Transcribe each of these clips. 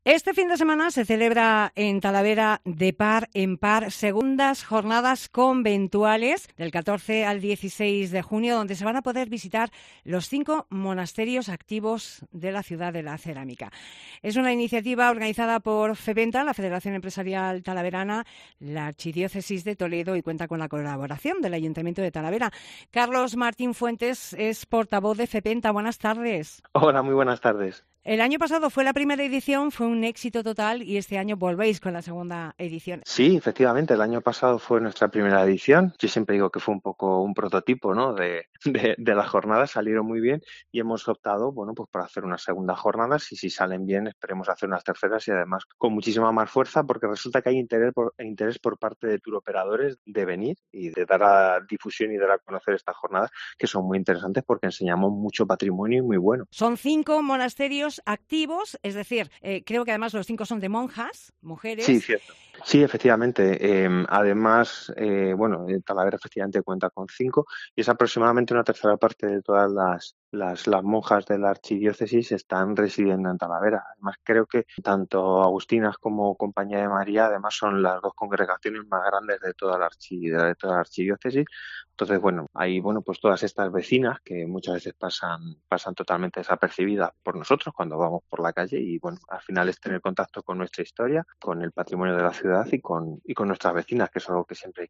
Este fin de semana se celebra en Talavera de par en par segundas jornadas conventuales del 14 al 16 de junio, donde se van a poder visitar los 5 monasterios activos de la ciudad de la cerámica. Es una iniciativa organizada por FEPENTA, la Federación Empresarial Talaverana, la Archidiócesis de Toledo, y cuenta con la colaboración del Ayuntamiento de Talavera. Carlos Martín Fuentes es portavoz de FEPENTA. Buenas tardes. Hola, muy buenas tardes. El año pasado fue la primera edición, fue un éxito total, y este año volvéis con la segunda edición. Sí, efectivamente, el año pasado fue nuestra primera edición. Yo siempre digo que fue un poco un prototipo, ¿no? de las jornadas, salieron muy bien y hemos optado, bueno, pues por hacer unas segundas jornadas y si salen bien esperemos hacer unas terceras y además con muchísima más fuerza porque resulta que hay interés por parte de turoperadores de venir y de dar a difusión y dar a conocer estas jornadas que son muy interesantes porque enseñamos mucho patrimonio y muy bueno. Son 5 monasterios activos, es decir, creo que además los 5 son de monjas, Sí, mujeres. cierto. Sí, efectivamente. Además, bueno, Talavera efectivamente cuenta con 5 y es aproximadamente una tercera parte de todas las monjas de la archidiócesis están residiendo en Talavera. Además, creo que tanto Agustinas como Compañía de María, además, son las 2 congregaciones más grandes de toda de toda la archidiócesis. Entonces, bueno, hay, bueno, pues todas estas vecinas que muchas veces pasan totalmente desapercibidas por nosotros cuando vamos por la calle y, bueno, al final es tener contacto con nuestra historia, con el patrimonio de la ciudad y con nuestras vecinas, que es algo que siempre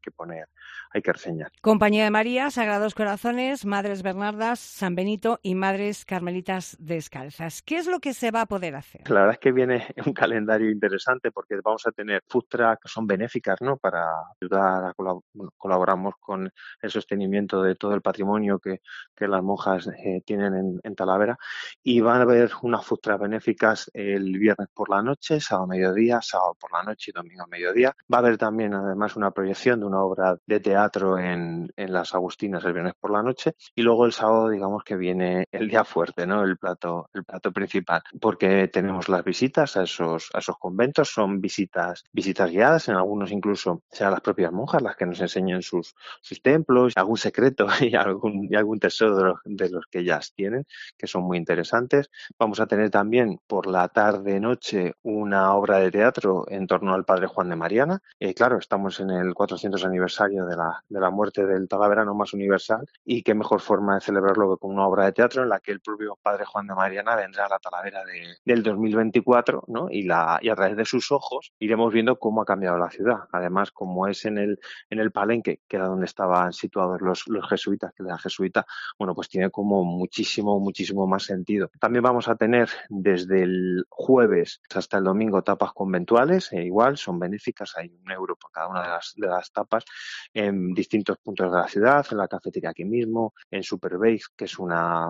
hay que reseñar. Compañía de María, Sagrados Corazones, Madres Bernardas, San Benito y Madres Carmelitas Descalzas. ¿Qué es lo que se va a poder hacer? La verdad es que viene un calendario interesante porque vamos a tener food truck que son benéficas, ¿no? Para ayudar a colaboramos con el sostenimiento de todo el patrimonio que las monjas tienen en Talavera y van a haber unas food truck benéficas el viernes por la noche, sábado mediodía, sábado por la noche y domingo mediodía. Va a haber también además una proyección de una obra de teatro en las Agustinas el viernes por la noche y luego el sábado digamos que viene el día fuerte, ¿no? El plato principal, porque tenemos las visitas a esos conventos, son visitas guiadas, en algunos incluso serán las propias monjas las que nos enseñen sus templos, algún secreto y algún tesoro de los que ellas tienen, que son muy interesantes. Vamos a tener también por la tarde-noche una obra de teatro en torno al Padre Juan de Mariana. Claro, estamos en el 400 aniversario de la muerte del talaverano más universal y qué mejor forma de celebrarlo que con una obra de teatro en la que el propio Padre Juan de Mariana vendrá a la Talavera del 2024, ¿no? Y a través de sus ojos iremos viendo cómo ha cambiado la ciudad. Además, como es en el Palenque, que era donde estaban situados los jesuitas, que la jesuita, bueno, pues tiene como muchísimo más sentido. También vamos a tener desde el jueves hasta el domingo tapas conventuales, igual son benéficas, hay €1 por cada una de las tapas en distintos puntos de la ciudad, en la cafetería aquí mismo, en Super Bakes, que es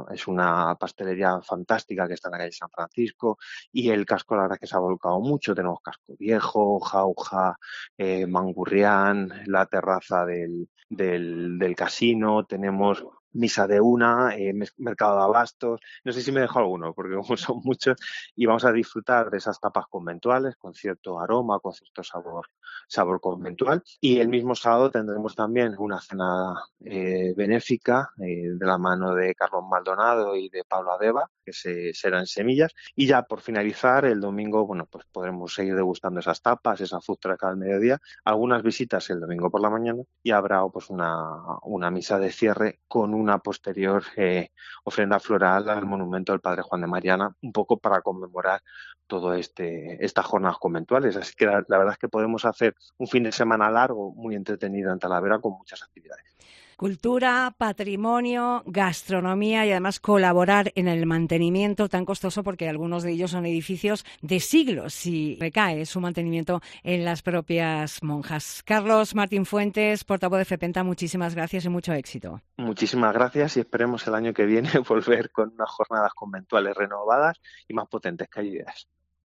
una pastelería fantástica que está en la calle San Francisco, y el casco la verdad que se ha volcado mucho, tenemos casco viejo, Jauja, Mangurrián, la terraza del casino, tenemos Misa de Una, Mercado de Abastos, no sé si me dejo alguno, porque como son muchos, y vamos a disfrutar de esas tapas conventuales con cierto aroma, con cierto sabor conventual, y el mismo sábado tendremos también una cena benéfica de la mano de Carlos Maldonado y de Pablo Adeba, que será en Semillas, y ya por finalizar el domingo, bueno, pues podremos seguir degustando esas tapas, esa food truck al mediodía, algunas visitas el domingo por la mañana y habrá pues una misa de cierre con una posterior ofrenda floral al monumento del Padre Juan de Mariana, un poco para conmemorar todo estas jornadas conventuales. Así que la verdad es que podemos hacer un fin de semana largo, muy entretenido en Talavera con muchas actividades. Cultura, patrimonio, gastronomía y además colaborar en el mantenimiento tan costoso porque algunos de ellos son edificios de siglos y recae su mantenimiento en las propias monjas. Carlos Martín Fuentes, portavoz de FEPENTA, muchísimas gracias y mucho éxito. Muchísimas gracias y esperemos el año que viene volver con unas jornadas conventuales renovadas y más potentes que hay ideas.